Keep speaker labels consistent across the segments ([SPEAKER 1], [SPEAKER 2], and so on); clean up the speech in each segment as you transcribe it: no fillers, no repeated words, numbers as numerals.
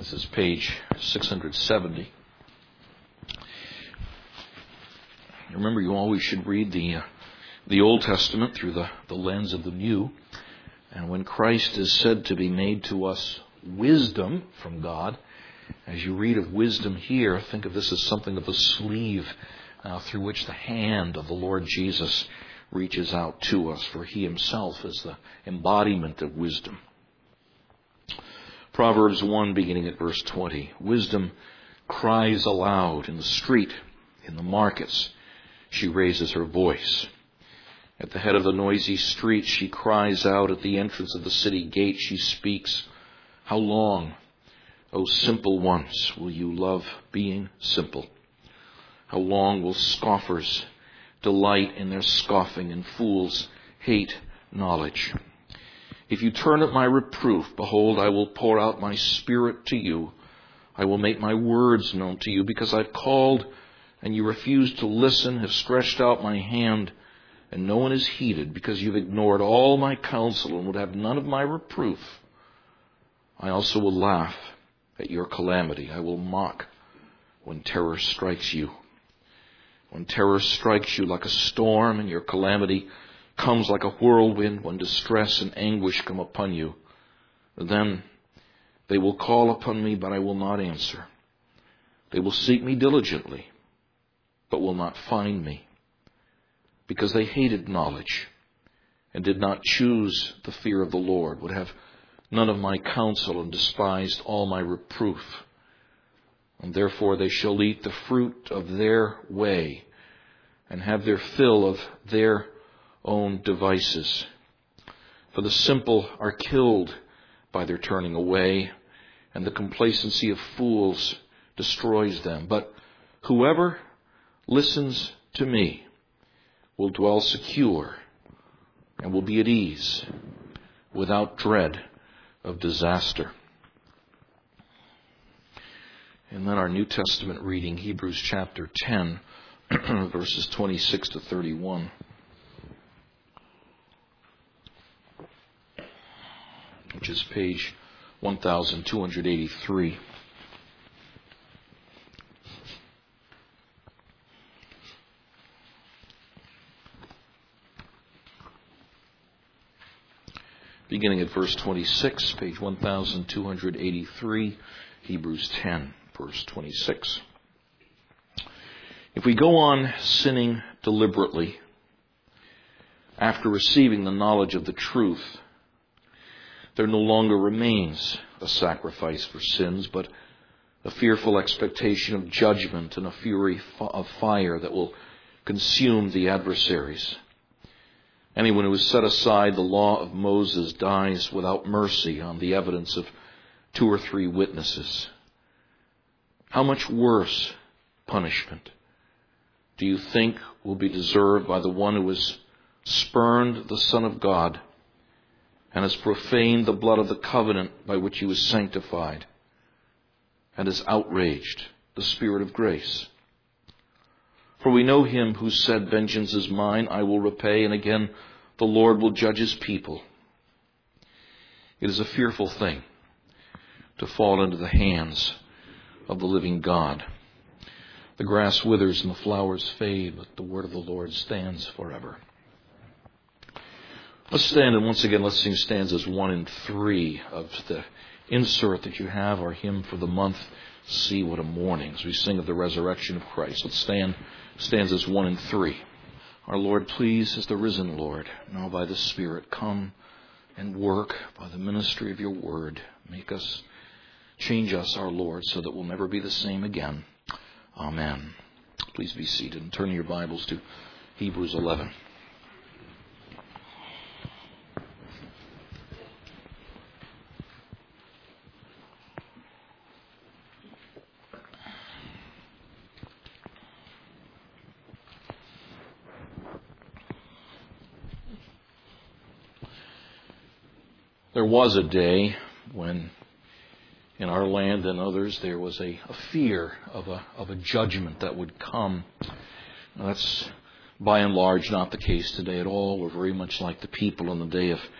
[SPEAKER 1] This is page 670. Remember, you always should read the Old Testament through the lens of the New. And when Christ is said to be made to us wisdom from God, as you read of wisdom here, think of this as something of a sleeve through which the hand of the Lord Jesus reaches out to us, for He Himself is the embodiment of wisdom. Proverbs 1, beginning at verse 20. Wisdom cries aloud in the street, in the markets. She raises her voice. At the head of the noisy street, she cries out. At the entrance of the city gate, she speaks. How long, O simple ones, will you love being simple? How long will scoffers delight in their scoffing, and fools hate knowledge? If you turn at my reproof, behold, I will pour out my spirit to you. I will make my words known to you, because I've called and you refuse to listen, have stretched out my hand, and no one is heeded, because you've ignored all my counsel and would have none of my reproof. I also will laugh at your calamity. I will mock when terror strikes you. When terror strikes you like a storm and your calamity comes like a whirlwind, when distress and anguish come upon you, then they will call upon me, but I will not answer. They will seek me diligently, but will not find me, because they hated knowledge and did not choose the fear of the Lord, would have none of my counsel, and despised all my reproof. And therefore they shall eat the fruit of their way, and have their fill of their own devices. For the simple are killed by their turning away, and the complacency of fools destroys them. But whoever listens to me will dwell secure and will be at ease, without dread of disaster. And then our New Testament reading, Hebrews chapter 10, verses 26 to 31. Which is page 1283. Beginning at verse 26, page 1283, Hebrews 10, verse 26. If we go on sinning deliberately after receiving the knowledge of the truth, there no longer remains a sacrifice for sins, but a fearful expectation of judgment and a fury of fire that will consume the adversaries. Anyone who has set aside the law of Moses dies without mercy on the evidence of 2 or 3 witnesses. How much worse punishment do you think will be deserved by the one who has spurned the Son of God and has profaned the blood of the covenant by which he was sanctified, and has outraged the Spirit of grace? For we know him who said, vengeance is mine, I will repay, and again the Lord will judge his people. It is a fearful thing to fall into the hands of the living God. The grass withers and the flowers fade, but the word of the Lord stands forever. Let's stand, and once again, let's sing stanzas 1 and 3 of the insert that you have, our hymn for the month, See What a Morning, as we sing of the resurrection of Christ. Let's stand, stanzas 1 and 3. Our Lord, please, as the risen Lord, now by the Spirit, come and work by the ministry of your word. Make us, change us, our Lord, so that we'll never be the same again. Amen. Please be seated and turn your Bibles to Hebrews 11. There was a day when in our land and others there was a fear of a judgment that would come. Now, that's by and large not the case today at all. We're very much like the people in the day of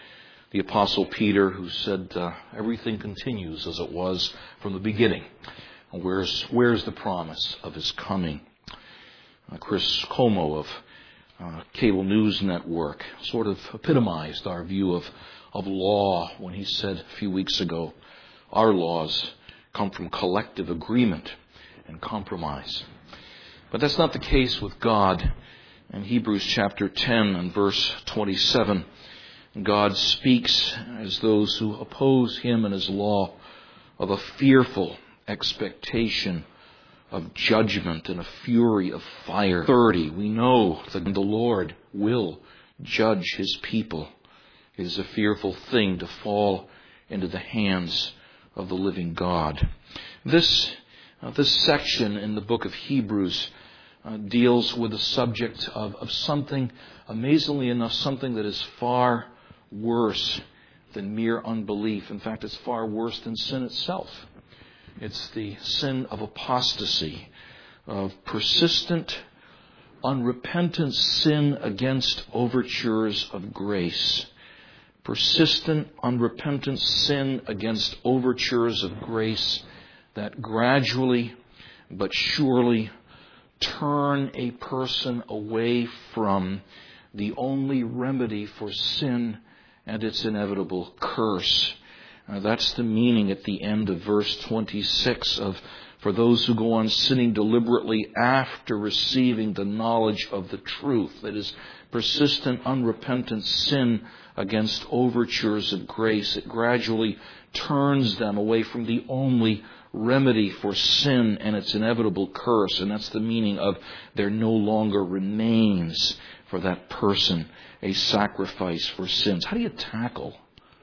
[SPEAKER 1] the Apostle Peter, who said everything continues as it was from the beginning. Where's the promise of His coming? Chris Como of Cable News Network sort of epitomized our view of law when he said a few weeks ago, our laws come from collective agreement and compromise. But that's not the case with God. In Hebrews chapter 10 and verse 27, God speaks as those who oppose Him and His law of a fearful expectation of judgment and a fury of fire. 30, we know that the Lord will judge His people. It is a fearful thing to fall into the hands of the living God. This section in the book of Hebrews deals with the subject of something, amazingly enough, something that is far worse than mere unbelief. In fact, it's far worse than sin itself. It's the sin of apostasy, of persistent, unrepentant sin against overtures of grace. Persistent, unrepentant sin against overtures of grace that gradually but surely turn a person away from the only remedy for sin and its inevitable curse. That's the meaning at the end of verse 26 of, for those who go on sinning deliberately after receiving the knowledge of the truth. That is, persistent, unrepentant sin against overtures of grace. It gradually turns them away from the only remedy for sin and its inevitable curse. And that's the meaning of there no longer remains for that person a sacrifice for sins. How do you tackle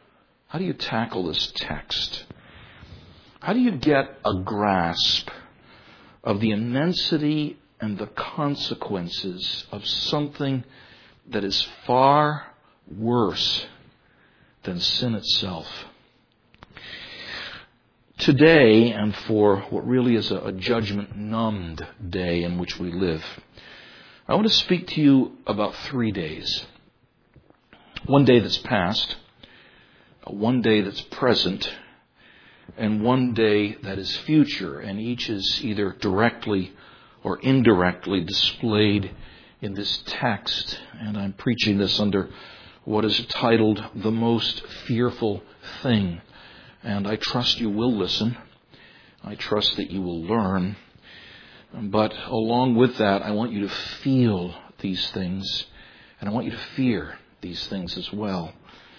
[SPEAKER 1] this text? How do you get a grasp of the immensity and the consequences of something that is far worse than sin itself? Today, and for what really is a judgment-numbed day in which we live, I want to speak to you about 3 days. One day that's past, one day that's present, and one day that is future. And each is either directly or indirectly displayed in this text. And I'm preaching this under what is titled The Most Fearful Thing. And I trust you will listen. I trust that you will learn. But along with that, I want you to feel these things. And I want you to fear these things as well.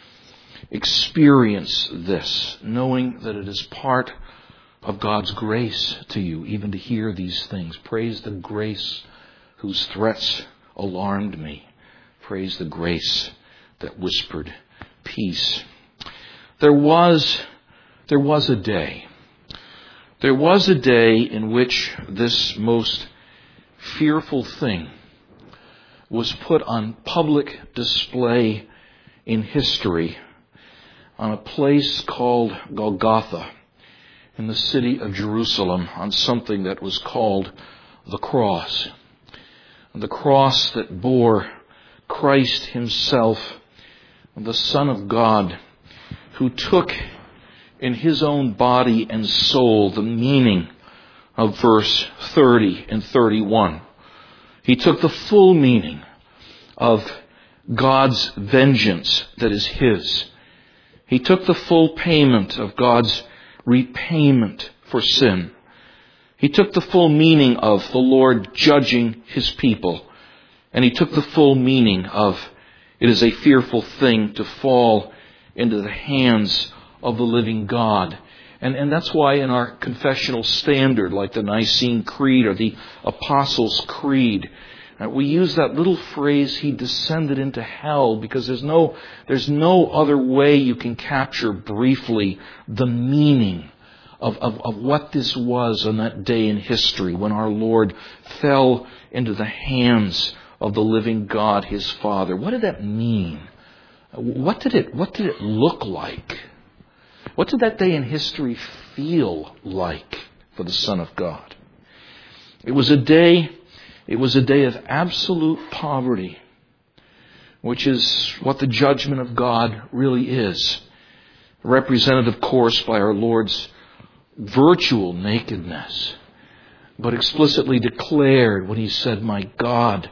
[SPEAKER 1] Experience this, knowing that it is part of God's grace to you, even to hear these things. Praise the grace whose threats alarmed me. Praise the grace that whispered peace. There was a day. There was a day in which this most fearful thing was put on public display in history on a place called Golgotha in the city of Jerusalem, on something that was called the cross. The cross that bore Christ Himself, the Son of God, who took in His own body and soul the meaning of verse 30 and 31. He took the full meaning of God's vengeance that is His. He took the full payment of God's repayment for sin. He took the full meaning of the Lord judging His people. And He took the full meaning of it is a fearful thing to fall into the hands of the living God. And that's why in our confessional standard, like the Nicene Creed or the Apostles' Creed, we use that little phrase, He descended into hell, because there's no other way you can capture briefly the meaning of what this was on that day in history when our Lord fell into the hands of the living God, His Father. What did that mean? What did it look like? What did that day in history feel like for the Son of God? It was a day of absolute poverty, which is what the judgment of God really is. Represented, of course, by our Lord's virtual nakedness, but explicitly declared when He said, my God,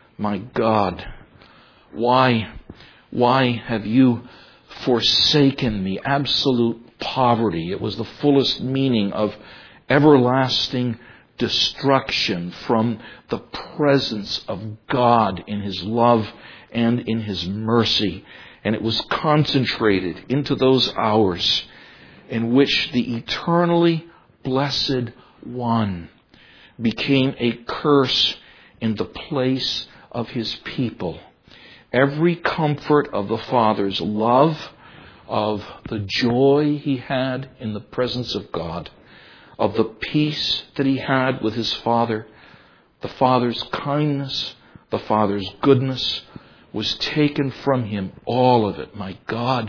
[SPEAKER 1] why have you forsaken me?" Absolute poverty. It was the fullest meaning of everlasting destruction from the presence of God in His love and in His mercy. And it was concentrated into those hours in which the eternally blessed One became a curse in the place of His people. Every comfort of the Father's love, of the joy He had in the presence of God, of the peace that He had with His Father, the Father's kindness, the Father's goodness, was taken from Him. All of it. My God,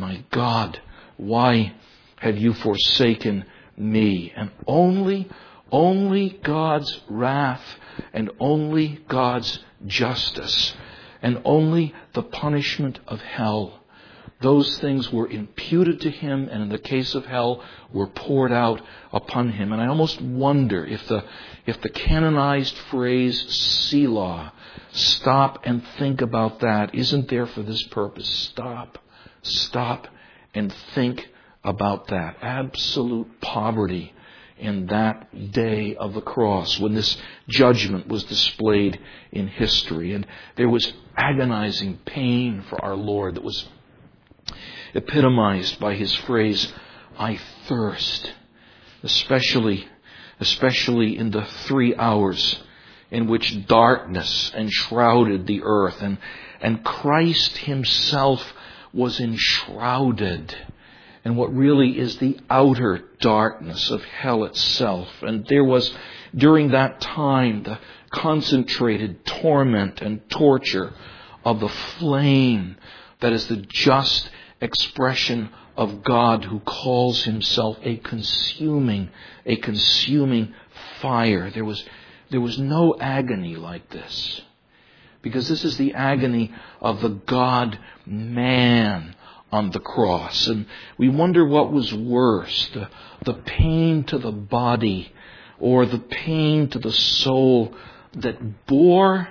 [SPEAKER 1] why have you forsaken me? And only God's wrath and only God's justice and only the punishment of hell. Those things were imputed to Him, and in the case of hell, were poured out upon Him. And I almost wonder if the canonized phrase Selah, stop and think about that, isn't there for this purpose. Stop and think about that. Absolute poverty in that day of the cross when this judgment was displayed in history. And there was agonizing pain for our Lord that was epitomized by His phrase, I thirst, especially in the 3 hours in which darkness enshrouded the earth, and Christ Himself was enshrouded in what really is the outer darkness of hell itself. And there was, during that time, the concentrated torment and torture of the flame that is the just expression of God, who calls Himself a consuming fire. There was no agony like this, because this is the agony of the God-man on the cross. And we wonder what was worse, the pain to the body or the pain to the soul that bore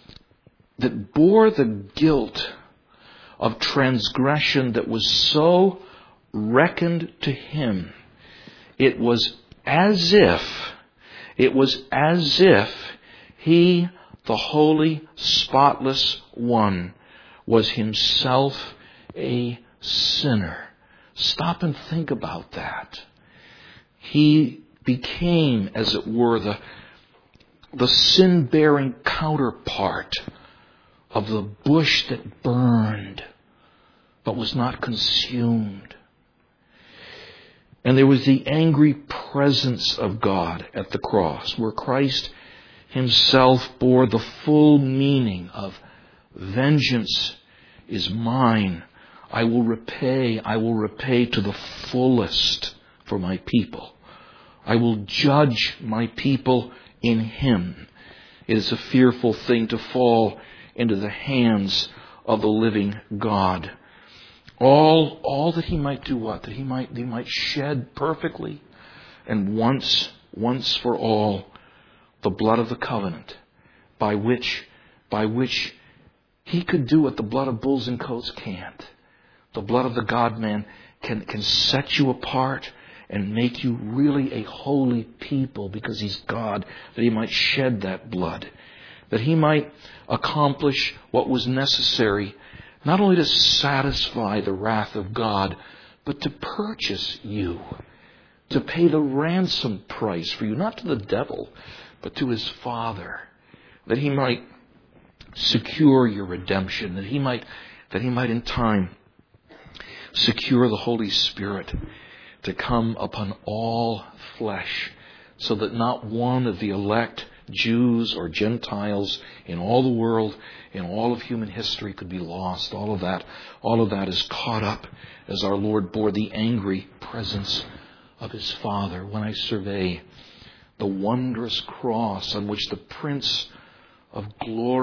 [SPEAKER 1] the guilt of transgression that was so reckoned to Him. It was as if He, the holy, spotless One, was Himself a sinner. Stop and think about that. He became, as it were, the sin-bearing counterpart of the bush that burned but was not consumed. And there was the angry presence of God at the cross, where Christ Himself bore the full meaning of vengeance is mine. I will repay to the fullest for my people. I will judge my people in Him. It is a fearful thing to fall into the hands of the living God. All that He might do what? That He might shed perfectly and once for all the blood of the covenant, by which He could do what the blood of bulls and goats can't. The blood of the God-man can set you apart and make you really a holy people, because He's God, that He might shed that blood, that He might accomplish what was necessary, not only to satisfy the wrath of God, but to purchase you, to pay the ransom price for you, not to the devil, but to His Father, that He might secure your redemption, that He might in time secure the Holy Spirit to come upon all flesh, so that not one of the elect Jews or Gentiles in all the world, in all of human history, could be lost. All of that is caught up as our Lord bore the angry presence of His Father. When I survey the wondrous cross on which the Prince of Glory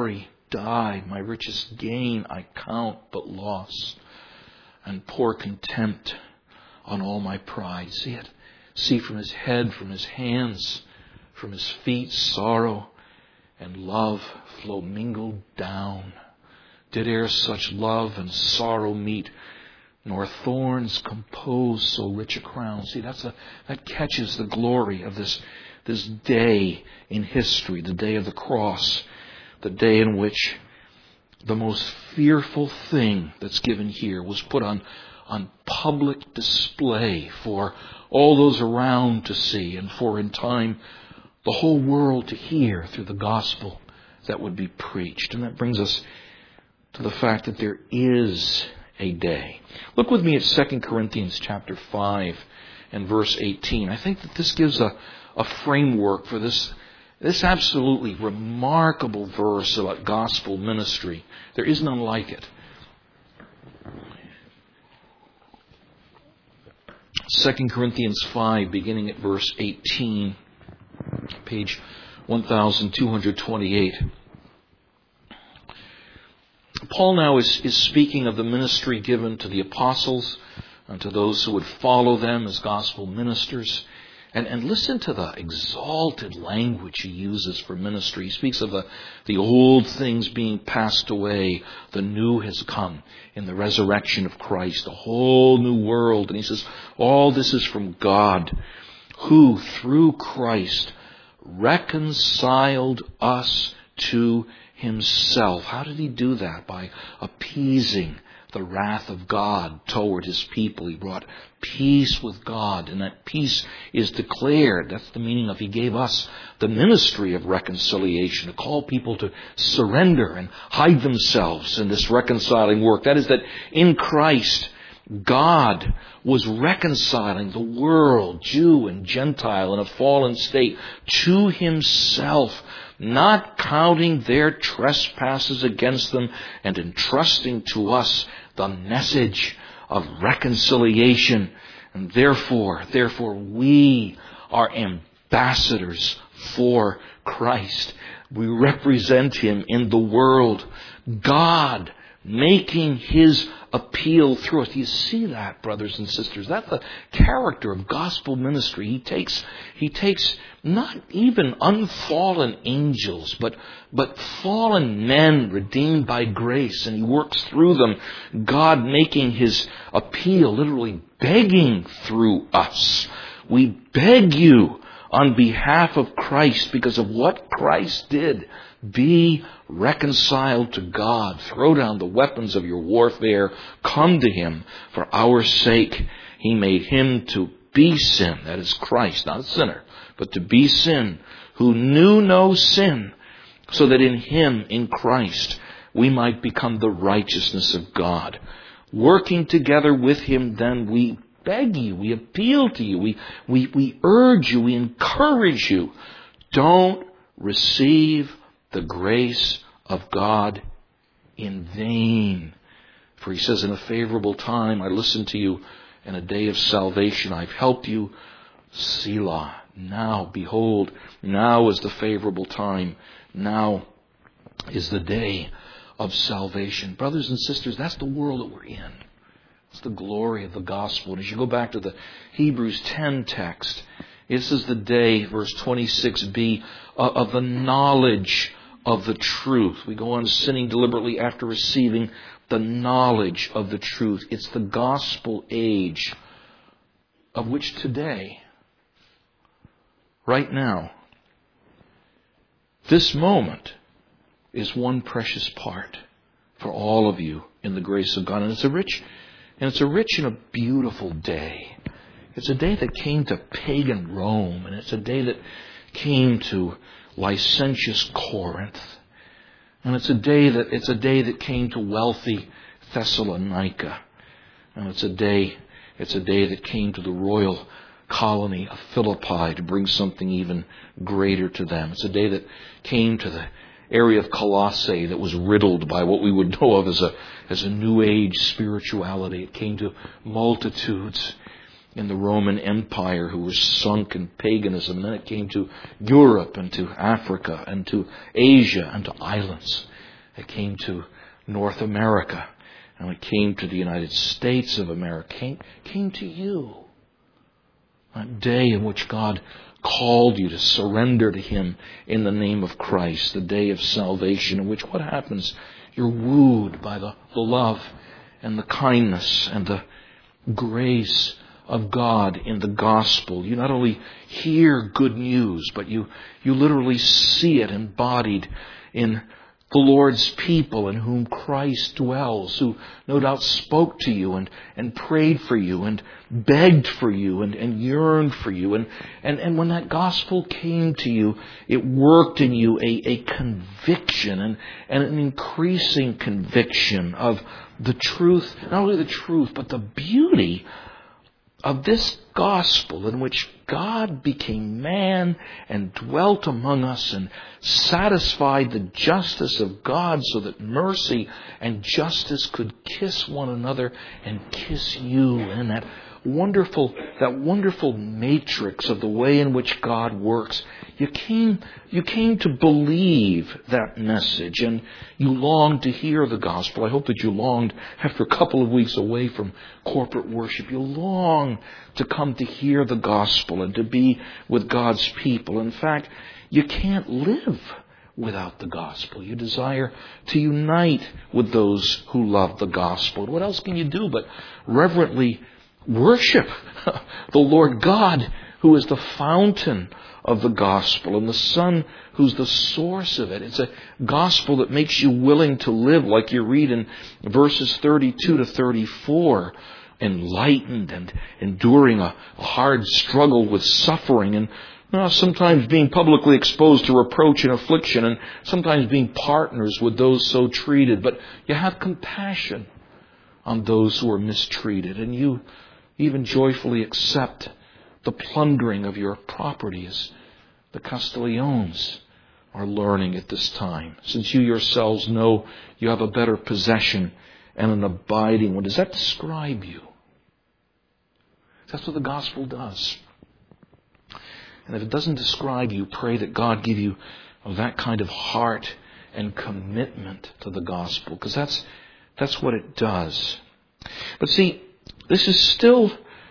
[SPEAKER 1] die. My richest gain I count but loss, and pour contempt on all my pride. See it? See from his head, from his hands, from his feet, sorrow and love flow mingled down. Did e'er such love and sorrow meet, nor thorns compose so rich a crown. See, that catches the glory of this day in history, the day of the cross, the day in which the most fearful thing that's given here was put on public display for all those around to see, and for in time the whole world to hear through the gospel that would be preached. And that brings us to the fact that there is a day. Look with me at 2 Corinthians chapter 5 and verse 18. I think that this gives a framework for this absolutely remarkable verse about gospel ministry. There is none like it. 2 Corinthians 5, beginning at verse 18, page 1228. Paul now is speaking of the ministry given to the apostles and to those who would follow them as gospel ministers. And listen to the exalted language he uses for ministry. He speaks of the old things being passed away. The new has come in the resurrection of Christ. A whole new world. And he says, all this is from God, who through Christ reconciled us to himself. How did he do that? By appeasing the wrath of God toward his people. He brought peace with God, and that peace is declared. That's the meaning of he gave us the ministry of reconciliation, to call people to surrender and hide themselves in this reconciling work. That is, that in Christ, God was reconciling the world, Jew and Gentile, in a fallen state to himself, not counting their trespasses against them, and entrusting to us the message of reconciliation. And therefore we are ambassadors for Christ. We represent him in the world. God making his appeal through us. Do you see that, brothers and sisters? That's the character of gospel ministry. He takes not even unfallen angels, but fallen men redeemed by grace, and he works through them. God making his appeal, literally begging through us. We beg you on behalf of Christ, because of what Christ did. Be reconciled to God. Throw down the weapons of your warfare. Come to him. For our sake, he made him to be sin. That is Christ, not a sinner, but to be sin, who knew no sin, so that in him, in Christ, we might become the righteousness of God. Working together with him, then, we beg you, we appeal to you, we urge you, we encourage you. Don't receive the grace of God in vain. For he says, in a favorable time I listened to you, in a day of salvation I've helped you. Selah. Now, behold, now is the favorable time. Now is the day of salvation. Brothers and sisters, that's the world that we're in. It's the glory of the gospel. And as you go back to the Hebrews 10 text, this is the day, verse 26b, of the knowledge of the truth. We go on sinning deliberately after receiving the knowledge of the truth. It's the gospel age, of which today, right now, this moment is one precious part for all of you in the grace of God. And it's a rich and a beautiful day. It's a day that came to pagan Rome, and it's a day that came to licentious Corinth. And it's a day that came to wealthy Thessalonica. And it's a day that came to the royal colony of Philippi to bring something even greater to them. It's a day that came to the area of Colossae that was riddled by what we would know of as a New Age spirituality. It came to multitudes in the Roman Empire who were sunk in paganism. And then it came to Europe and to Africa and to Asia and to islands. It came to North America. And it came to the United States of America. Came to you. That day in which God called you to surrender to Him in the name of Christ. The day of salvation in which what happens? You're wooed by the love and the kindness and the grace of God in the gospel. You not only hear good news, but you literally see it embodied in the Lord's people in whom Christ dwells, who no doubt spoke to you and prayed for you and begged for you and yearned for you. And when that gospel came to you, it worked in you a conviction and an increasing conviction of the truth, not only the truth, but the beauty of this gospel in which God became man and dwelt among us and satisfied the justice of God so that mercy and justice could kiss one another and kiss you. And that wonderful matrix of the way in which God works. You came to believe that message, and you longed to hear the gospel. I hope that you longed, after a couple of weeks away from corporate worship, you long to come to hear the gospel and to be with God's people. In fact, you can't live without the gospel. You desire to unite with those who love the gospel. What else can you do but reverently worship the Lord God, who is the fountain of the gospel, and the Son who's the source of it? It's a gospel that makes you willing to live, like you read in verses 32 to 34, enlightened and enduring a hard struggle with suffering, and sometimes being publicly exposed to reproach and affliction, and sometimes being partners with those so treated. But you have compassion on those who are mistreated, and you even joyfully accept the plundering of your property, as the Castigliones are learning at this time, since you yourselves know you have a better possession and an abiding one. Does that describe you? That's what the gospel does. And if it doesn't describe you, pray that God give you that kind of heart and commitment to the gospel, because that's what it does. But see, this is still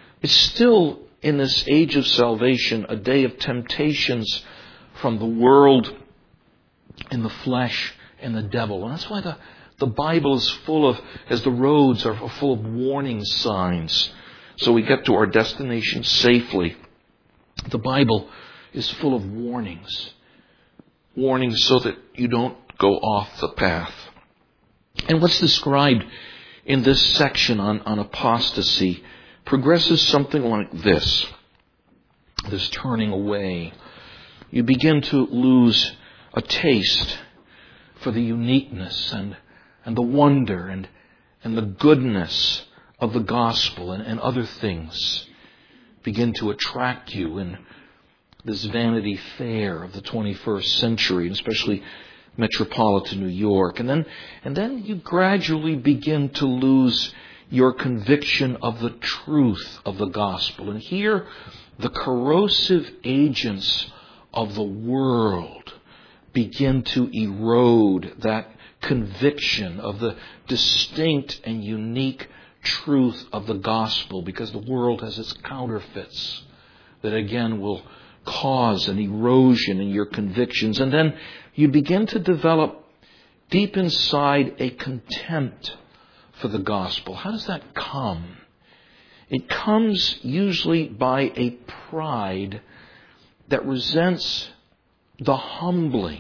[SPEAKER 1] in this age of salvation a day of temptations from the world and the flesh and the devil. And that's why the Bible is full of, as the roads are full of warning signs, so we get to our destination safely. The Bible is full of warnings. Warnings so that you don't go off the path. And what's described in this section on apostasy progresses something like this turning away. You begin to lose a taste for the uniqueness and the wonder and the goodness of the gospel, and other things begin to attract you in this Vanity Fair of the 21st century, especially metropolitan New York. And then you gradually begin to lose your conviction of the truth of the gospel. And here, the corrosive agents of the world begin to erode that conviction of the distinct and unique truth of the gospel, because the world has its counterfeits that again will cause an erosion in your convictions. And then you begin to develop deep inside a contempt for the gospel. How does that come? It comes usually by a pride that resents the humbling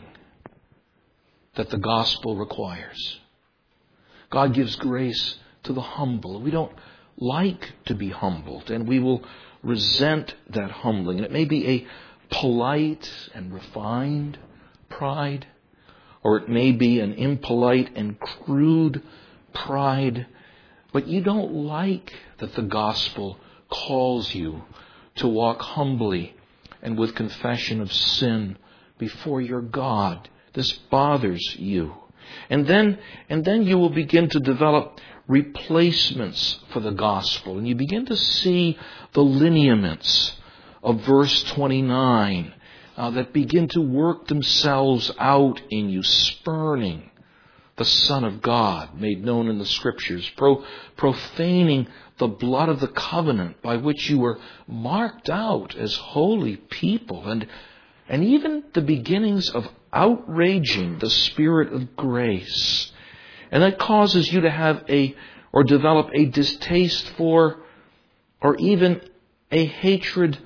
[SPEAKER 1] that the gospel requires. God gives grace to the humble. We don't like to be humbled, and we will resent that humbling. And it may be a polite and refined pride, or it may be an impolite and crude pride, but you don't like that the gospel calls you to walk humbly and with confession of sin before your God. This bothers you. And then you will begin to develop replacements for the gospel. And you begin to see the lineaments of verse 29 that begin to work themselves out in you, spurning the Son of God made known in the Scriptures, profaning the blood of the covenant by which you were marked out as holy people, and even the beginnings of outraging the Spirit of grace. And that causes you to have develop a distaste for, or even a hatred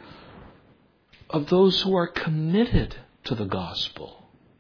[SPEAKER 1] of those who are committed to the gospel.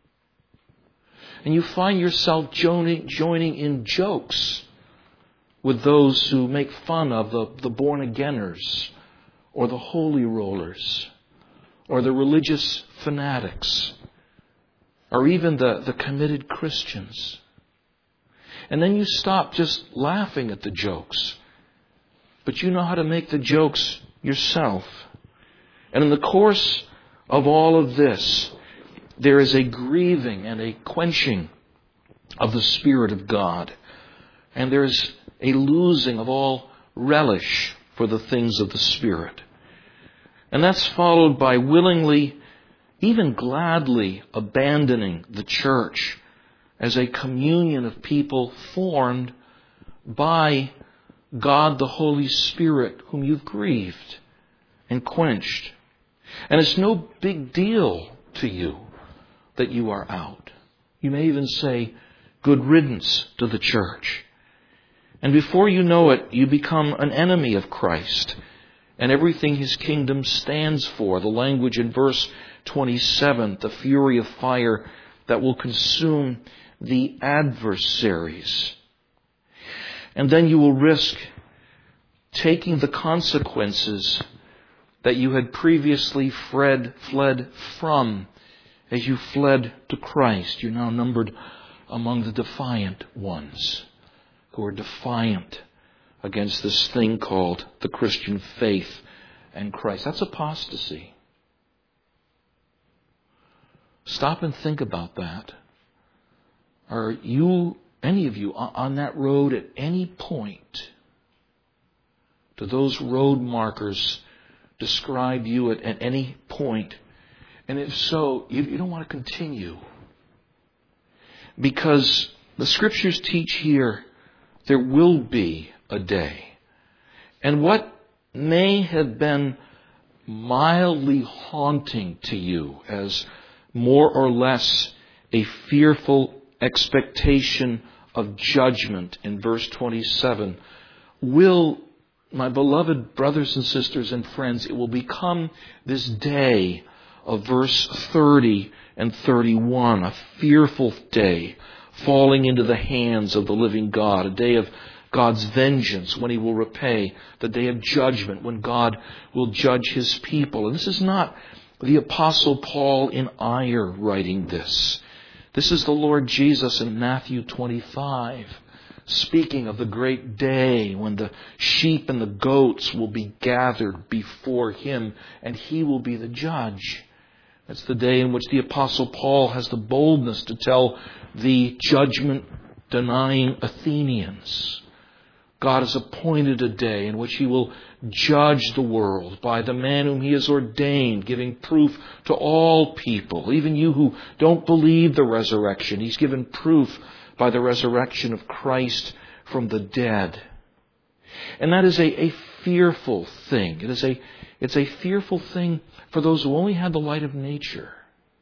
[SPEAKER 1] And you find yourself joining in jokes with those who make fun of the born-againers, or the holy rollers, or the religious fanatics, or even the committed Christians. And then you stop just laughing at the jokes, but you know how to make the jokes yourself. And in the course of all of this, there is a grieving and a quenching of the Spirit of God. And there is a losing of all relish for the things of the Spirit. And that's followed by willingly, even gladly, abandoning the church as a communion of people formed by God the Holy Spirit, whom you've grieved and quenched. And it's no big deal to you that you are out. You may even say, good riddance to the church. And before you know it, you become an enemy of Christ and everything His kingdom stands for. The language in verse 27, the fury of fire that will consume the adversaries. And then you will risk taking the consequences that you had previously fled from. As you fled to Christ, you're now numbered among the defiant ones who are defiant against this thing called the Christian faith and Christ. That's apostasy. Stop and think about that. Are you, any of you, on that road at any point? Do those road markers describe you at any point? And if so, you don't want to continue. Because the Scriptures teach here there will be a day. And what may have been mildly haunting to you as more or less a fearful expectation of judgment in verse 27 will, my beloved brothers and sisters and friends, it will become this day of verse 30 and 31, a fearful day falling into the hands of the living God, a day of God's vengeance when He will repay, the day of judgment when God will judge His people. And this is not the Apostle Paul in ire writing this. This is the Lord Jesus in Matthew 25, speaking of the great day when the sheep and the goats will be gathered before Him and He will be the judge. That's the day in which the Apostle Paul has the boldness to tell the judgment-denying Athenians, God has appointed a day in which He will judge the world by the man whom He has ordained, giving proof to all people, even you who don't believe the resurrection. He's given proof by the resurrection of Christ from the dead. And that is a fearful thing. It's a fearful thing for those who only have the light of nature.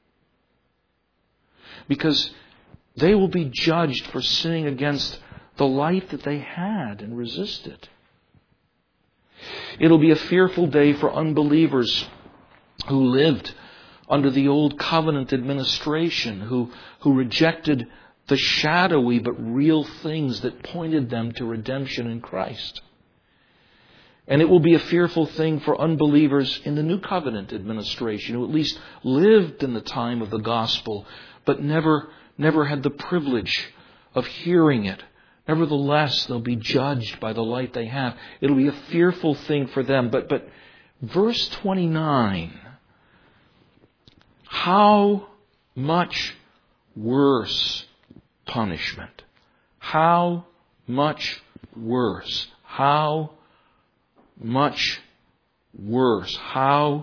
[SPEAKER 1] Because they will be judged for sinning against the light that they had and resisted. It'll be a fearful day for unbelievers who lived under the old covenant administration, who rejected the shadowy but real things that pointed them to redemption in Christ. And it will be a fearful thing for unbelievers in the New Covenant administration who at least lived in the time of the gospel, but never had the privilege of hearing it. Nevertheless, they'll be judged by the light they have. It'll be a fearful thing for them. But verse 29, how much worse punishment? How much worse? How much worse? How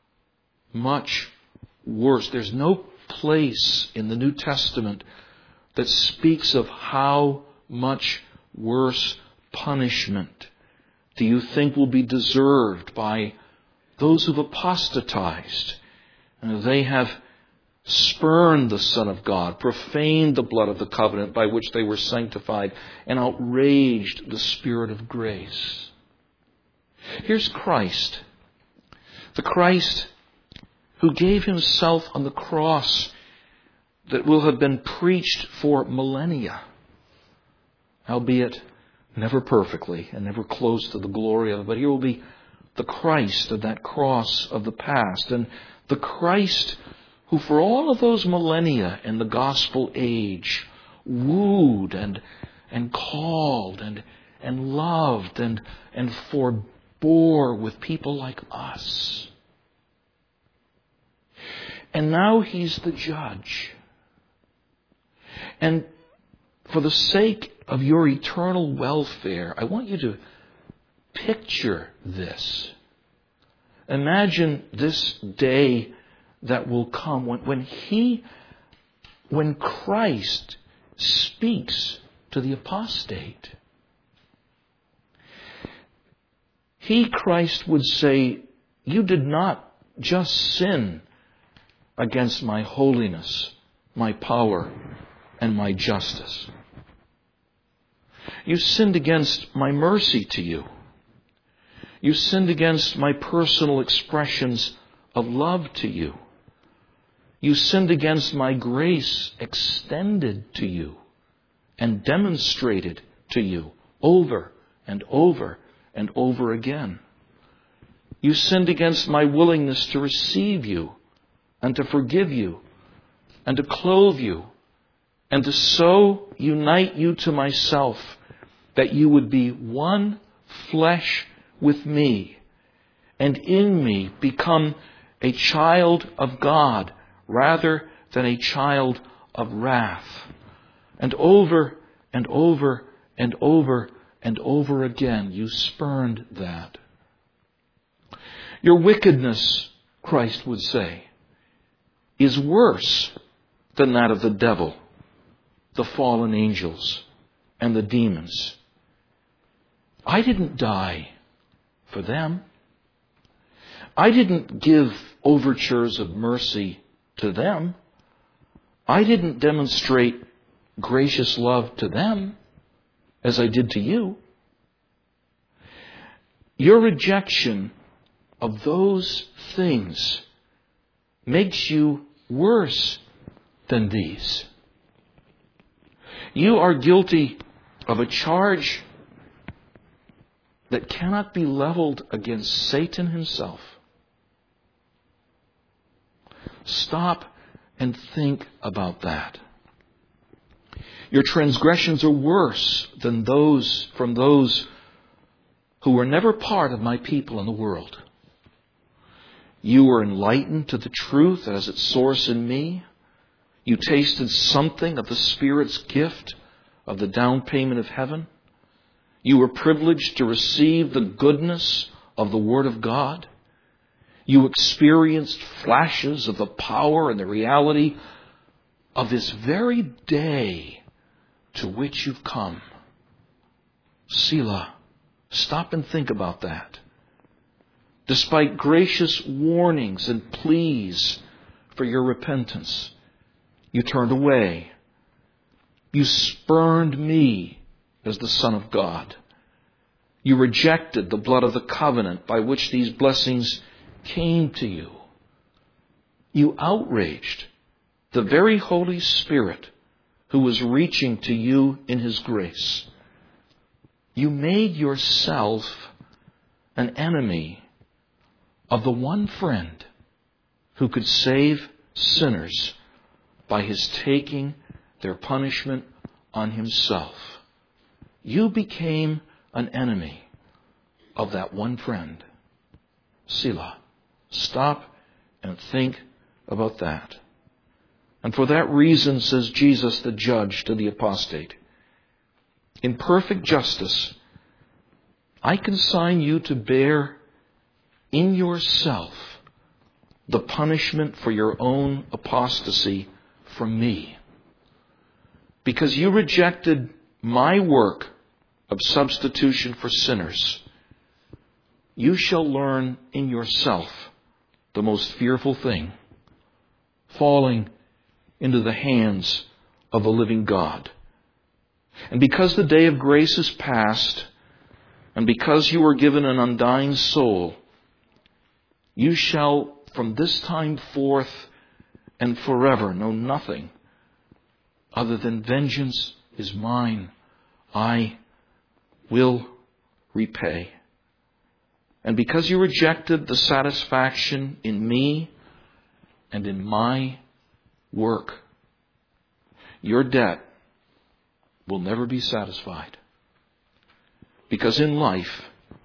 [SPEAKER 1] much worse? There's no place in the New Testament that speaks of how much worse punishment do you think will be deserved by those who've apostatized? They have spurned the Son of God, profaned the blood of the covenant by which they were sanctified, and outraged the Spirit of grace. Here's Christ, the Christ who gave himself on the cross that will have been preached for millennia, albeit never perfectly and never close to the glory of it. But here will be the Christ of that cross of the past, and the Christ who for all of those millennia in the gospel age wooed and called and loved and forbore with people like us. And now he's the judge. And for the sake of your eternal welfare, I want you to picture this. Imagine this day that will come when Christ speaks to the apostate. He, Christ, would say, "You did not just sin against my holiness, my power, and my justice. You sinned against my mercy to you. You sinned against my personal expressions of love to you. You sinned against my grace extended to you and demonstrated to you over and over and over again. You sinned against my willingness to receive you and to forgive you and to clothe you and to so unite you to myself that you would be one flesh with me and in me become a child of God rather than a child of wrath." And over and over and over and over again, you spurned that. Your wickedness, Christ would say, is worse than that of the devil, the fallen angels, and the demons. I didn't die for them. I didn't give overtures of mercy to them. I didn't demonstrate gracious love to them as I did to you. Your rejection of those things makes you worse than these. You are guilty of a charge that cannot be leveled against Satan himself. Stop and think about that. Your transgressions are worse than those from those who were never part of my people in the world. You were enlightened to the truth that has its source in me. You tasted something of the Spirit's gift of the down payment of heaven. You were privileged to receive the goodness of the Word of God. You experienced flashes of the power and the reality of this very day to which you've come. Selah, stop and think about that. Despite gracious warnings and pleas for your repentance, you turned away. You spurned me as the Son of God. You rejected the blood of the covenant by which these blessings came to you. You outraged the very Holy Spirit who was reaching to you in His grace. You made yourself an enemy of the one friend who could save sinners by His taking their punishment on Himself. You became an enemy of that one friend. Selah. Stop and think about that. And for that reason, says Jesus, the judge, to the apostate, in perfect justice, I consign you to bear in yourself the punishment for your own apostasy from me. because you rejected my work of substitution for sinners, you shall learn in yourself the most fearful thing, falling into the hands of the living God. And because the day of grace is past, and because you are given an undying soul, you shall from this time forth and forever know nothing other than vengeance is mine, I will repay. And because you rejected the satisfaction in me and in my work, your debt will never be satisfied. Because in life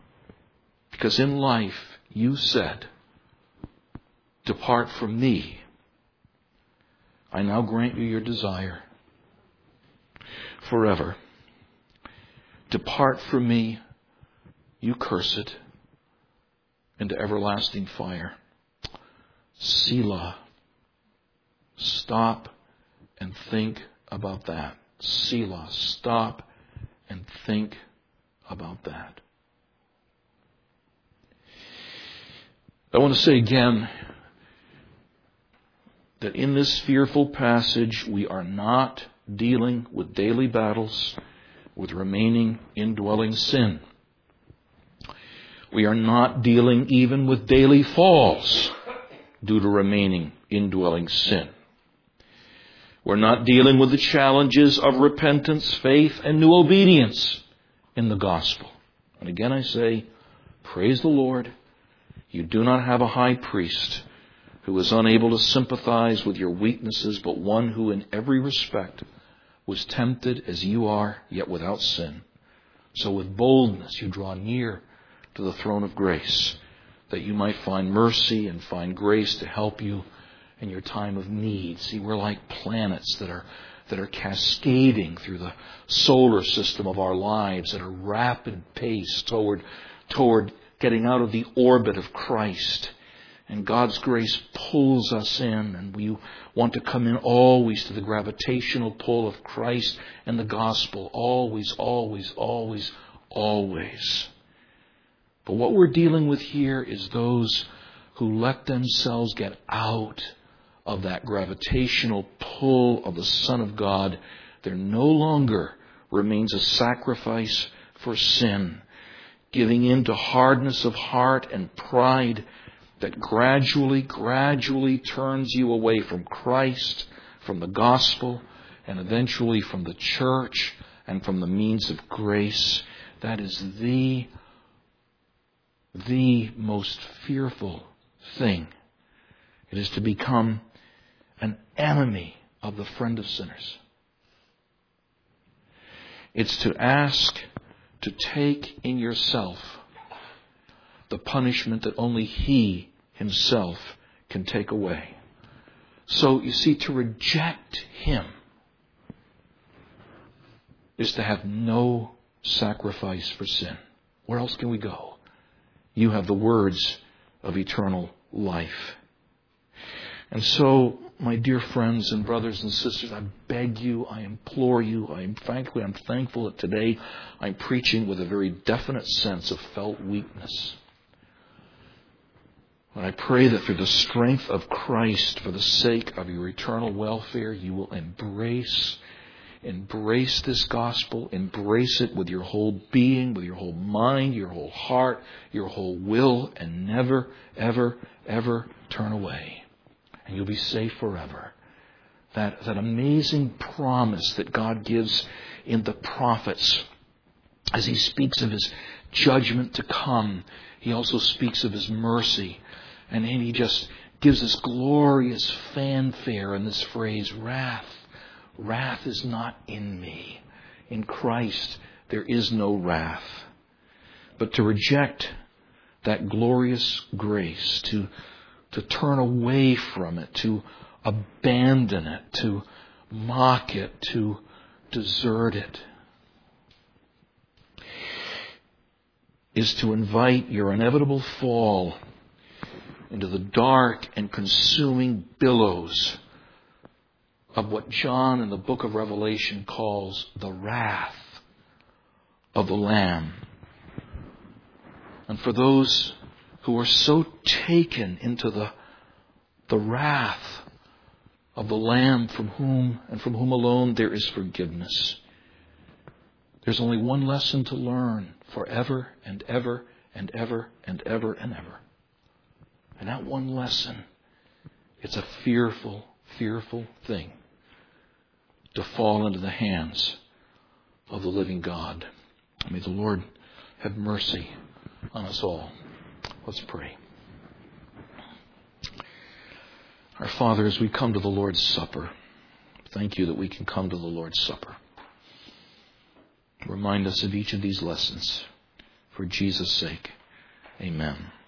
[SPEAKER 1] you said, depart from me. I now grant you your desire forever. Depart from me, you cursed, into everlasting fire. Selah. Stop and think about that. Selah. Stop and think about that. I want to say again that in this fearful passage we are not dealing with daily battles with remaining indwelling sin. We are not dealing even with daily falls due to remaining indwelling sin. We're not dealing with the challenges of repentance, faith, and new obedience in the gospel. And again I say, praise the Lord, you do not have a high priest who is unable to sympathize with your weaknesses, but one who in every respect was tempted as you are, yet without sin. So with boldness you draw near to the throne of grace, that you might find mercy and find grace to help you in your time of need. See, we're like planets that are cascading through the solar system of our lives at a rapid pace toward getting out of the orbit of Christ. And God's grace pulls us in, and we want to come in always to the gravitational pull of Christ and the gospel. Always, always, always, always. But what we're dealing with here is those who let themselves get out of that gravitational pull of the Son of God. There no longer remains a sacrifice for sin, giving in to hardness of heart and pride that gradually turns you away from Christ, from the gospel, and eventually from the church and from the means of grace. That is the most fearful thing. It is to become an enemy of the friend of sinners. It's to ask to take in yourself the punishment that only He Himself can take away. So, you see, to reject Him is to have no sacrifice for sin. Where else can we go? You have the words of eternal life. And so, my dear friends and brothers and sisters, I beg you, I implore you, I'm thankful that today I'm preaching with a very definite sense of felt weakness. And I pray that through the strength of Christ, for the sake of your eternal welfare, you will embrace this gospel, embrace it with your whole being, with your whole mind, your whole heart, your whole will, and never, ever, ever turn away. And you'll be safe forever. That amazing promise that God gives in the prophets, as He speaks of His judgment to come, He also speaks of His mercy. And He just gives this glorious fanfare in this phrase, wrath. Wrath is not in me. In Christ there is no wrath. But to reject that glorious grace, to turn away from it, to abandon it, to mock it, to desert it, is to invite your inevitable fall into the dark and consuming billows of what John in the book of Revelation calls the wrath of the Lamb. And for those who are so taken into the wrath of the Lamb from whom alone there is forgiveness, there's only one lesson to learn forever and ever and ever and ever and ever. And that one lesson, it's a fearful, fearful thing to fall into the hands of the living God. May the Lord have mercy on us all. Let's pray. Our Father, as we come to the Lord's Supper, thank you that we can come to the Lord's Supper. Remind us of each of these lessons. For Jesus' sake, amen.